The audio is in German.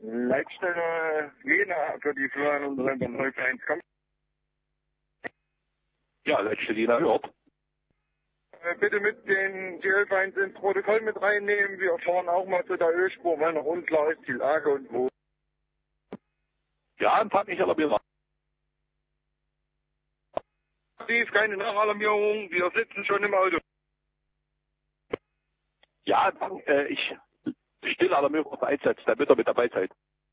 Leitstelle Jena für die Florian und November 01. Komm. Ja, Leitstelle Jena hört. Bitte mit den GL-Feinds ins Protokoll mit reinnehmen. Wir fahren auch mal zu der Ölspur, weil noch unklar ist die Lage und wo. Ja, Empfang, ich alarmiere. Keine Nachalarmierung, wir sitzen schon im Auto. Ja, Empfang, ich still Alarmierung auf Einsatz, damit ihr mit dabei seid.